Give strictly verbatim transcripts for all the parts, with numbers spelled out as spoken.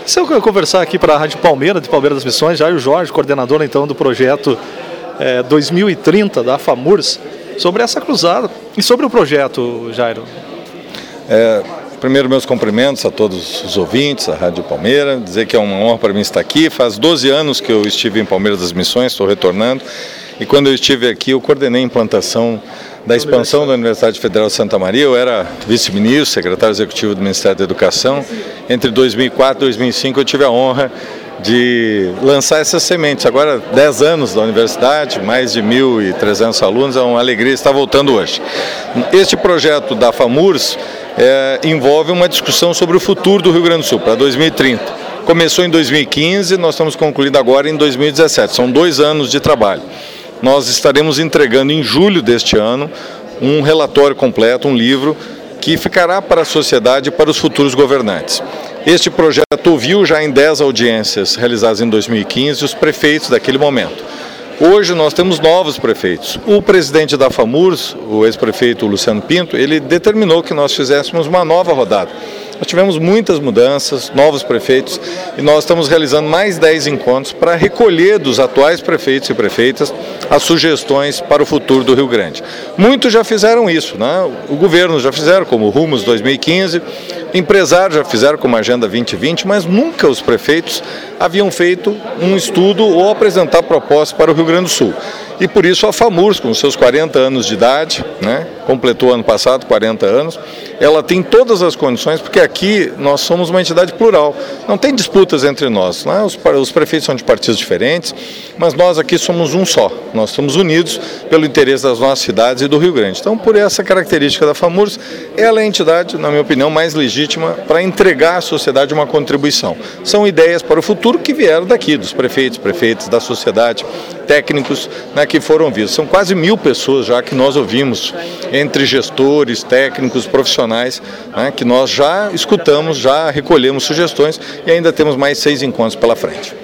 Se eu conversar aqui para a Rádio Palmeira, de Palmeira das Missões, Jairo Jorge, coordenador então do projeto é, dois mil e trinta da FAMURS, sobre essa cruzada e sobre o projeto, Jairo. É, primeiro, meus cumprimentos a todos os ouvintes, a Rádio Palmeira, dizer que é uma honra para mim estar aqui. Faz doze anos que eu estive em Palmeira das Missões, estou retornando, e quando eu estive aqui eu coordenei a implantação da expansão da Universidade Federal de Santa Maria. Eu era vice-ministro, secretário executivo do Ministério da Educação. Entre dois mil e quatro e dois mil e cinco eu tive a honra de lançar essas sementes. Agora, dez anos da universidade, mais de mil e trezentos alunos, é uma alegria estar voltando hoje. Este projeto da FAMURS é, envolve uma discussão sobre o futuro do Rio Grande do Sul, para dois mil e trinta. Começou em dois mil e quinze, nós estamos concluindo agora em dois mil e dezessete. São dois anos de trabalho. Nós estaremos entregando em julho deste ano um relatório completo, um livro, que ficará para a sociedade e para os futuros governantes. Este projeto ouviu já em dez audiências realizadas em dois mil e quinze os prefeitos daquele momento. Hoje nós temos novos prefeitos. O presidente da FAMURS, o ex-prefeito Luciano Pinto, ele determinou que nós fizéssemos uma nova rodada. Nós tivemos muitas mudanças, novos prefeitos, e nós estamos realizando mais dez encontros para recolher dos atuais prefeitos e prefeitas as sugestões para o futuro do Rio Grande. Muitos já fizeram isso, né? O governo já fizeram, como o Rumos dois mil e quinze, empresários já fizeram como a Agenda vinte vinte, mas nunca os prefeitos haviam feito um estudo ou apresentar propostas para o Rio Grande do Sul. E por isso a FAMURS, com seus quarenta anos de idade, né, completou ano passado quarenta anos, ela tem todas as condições, porque aqui nós somos uma entidade plural, não tem disputas entre nós, né? os, os prefeitos são de partidos diferentes, mas nós aqui somos um só, nós estamos unidos pelo interesse das nossas cidades e do Rio Grande. Então, por essa característica da FAMURS, ela é a entidade, na minha opinião, mais legítima para entregar à sociedade uma contribuição. São ideias para o futuro que vieram daqui, dos prefeitos, prefeitas, da sociedade, técnicos, né, que foram vistos. São quase mil pessoas já que nós ouvimos, entre gestores, técnicos, profissionais, né, que nós já escutamos, já recolhemos sugestões e ainda temos mais seis encontros pela frente.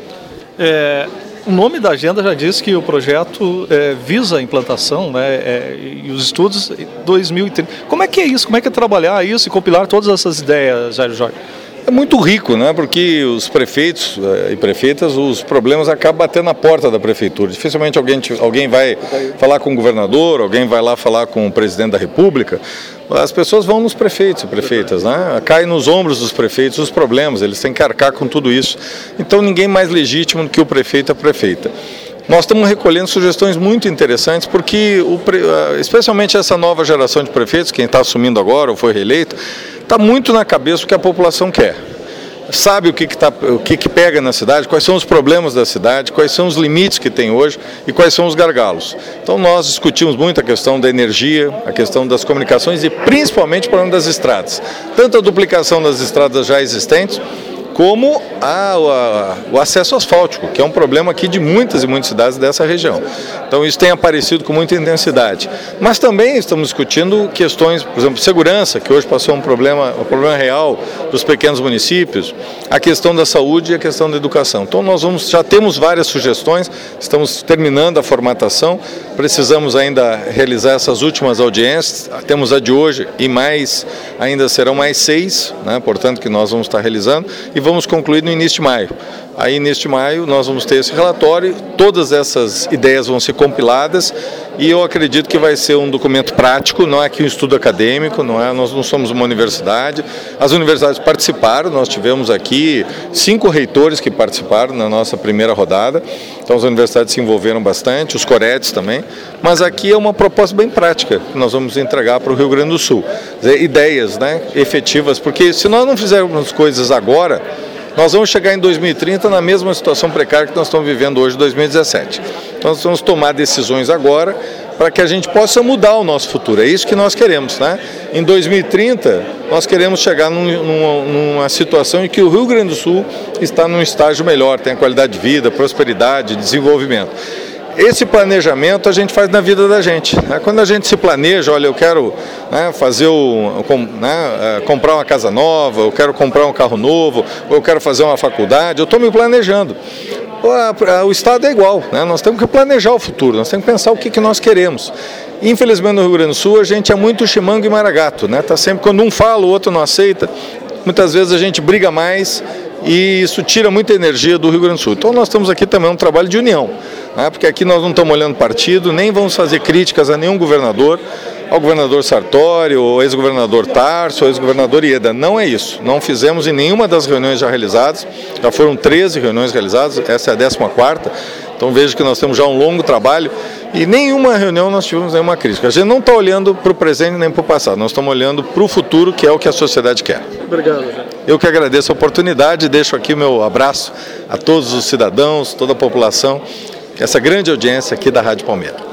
É, o nome da agenda já diz que o projeto é, visa a implantação, né, é, e os estudos dois mil e trinta. Como é que é isso? Como é que é trabalhar isso e compilar todas essas ideias, Jairo Jorge? É muito rico, né? Porque os prefeitos e prefeitas, os problemas acabam batendo na porta da prefeitura. Dificilmente alguém, alguém vai falar com o governador, alguém vai lá falar com o presidente da República. As pessoas vão nos prefeitos e prefeitas, né? Cai nos ombros dos prefeitos os problemas, eles têm que arcar com tudo isso. Então ninguém mais legítimo do que o prefeito e a prefeita. Nós estamos recolhendo sugestões muito interessantes, porque o, especialmente essa nova geração de prefeitos, quem está assumindo agora ou foi reeleito, está muito na cabeça o que a população quer. Sabe o que, que, tá, o que, que pega na cidade, quais são os problemas da cidade, quais são os limites que tem hoje e quais são os gargalos. Então nós discutimos muito a questão da energia, a questão das comunicações e principalmente o problema das estradas. Tanto a duplicação das estradas já existentes, como a, a, o acesso asfáltico, que é um problema aqui de muitas e muitas cidades dessa região. Então isso tem aparecido com muita intensidade. Mas também estamos discutindo questões, por exemplo, segurança, que hoje passou um problema, um problema real dos pequenos municípios, a questão da saúde e a questão da educação. Então nós vamos, já temos várias sugestões, estamos terminando a formatação, precisamos ainda realizar essas últimas audiências, temos a de hoje e mais, ainda serão mais seis, né, portanto que nós vamos estar realizando, e vamos concluir no início de maio. Aí, neste maio, nós vamos ter esse relatório, todas essas ideias vão ser compiladas e eu acredito que vai ser um documento prático, não é aqui um estudo acadêmico, não é, nós não somos uma universidade. As universidades participaram, nós tivemos aqui cinco reitores que participaram na nossa primeira rodada, então as universidades se envolveram bastante, os coretes também, mas aqui é uma proposta bem prática que nós vamos entregar para o Rio Grande do Sul. Ideias, né, efetivas, porque se nós não fizermos coisas agora, nós vamos chegar em dois mil e trinta na mesma situação precária que nós estamos vivendo hoje em dois mil e dezessete. Então nós vamos tomar decisões agora para que a gente possa mudar o nosso futuro. É isso que nós queremos, né? Em dois mil e trinta, nós queremos chegar num, numa, numa situação em que o Rio Grande do Sul está num estágio melhor, tem qualidade de vida, prosperidade, desenvolvimento. Esse planejamento a gente faz na vida da gente, né? Quando a gente se planeja, olha, eu quero, né, fazer o, com, né, comprar uma casa nova, eu quero comprar um carro novo, ou eu quero fazer uma faculdade, eu estou me planejando. O, o Estado é igual, né? Nós temos que planejar o futuro, nós temos que pensar o que, que nós queremos. Infelizmente no Rio Grande do Sul a gente é muito chimango e maragato, né? Tá sempre, quando um fala, o outro não aceita. Muitas vezes a gente briga mais e isso tira muita energia do Rio Grande do Sul. Então nós estamos aqui também um trabalho de união, né? Porque aqui nós não estamos olhando partido, nem vamos fazer críticas a nenhum governador, ao governador Sartori, ao ex-governador Tarso, ao ex-governador Ieda. Não é isso. Não fizemos em nenhuma das reuniões já realizadas. Já foram treze reuniões realizadas, essa é a décima quarta. Então vejo que nós temos já um longo trabalho e nenhuma reunião nós tivemos nenhuma crítica. A gente não está olhando para o presente nem para o passado, nós estamos olhando para o futuro, que é o que a sociedade quer. Obrigado, Jean. Eu que agradeço a oportunidade e deixo aqui o meu abraço a todos os cidadãos, toda a população, essa grande audiência aqui da Rádio Palmeira.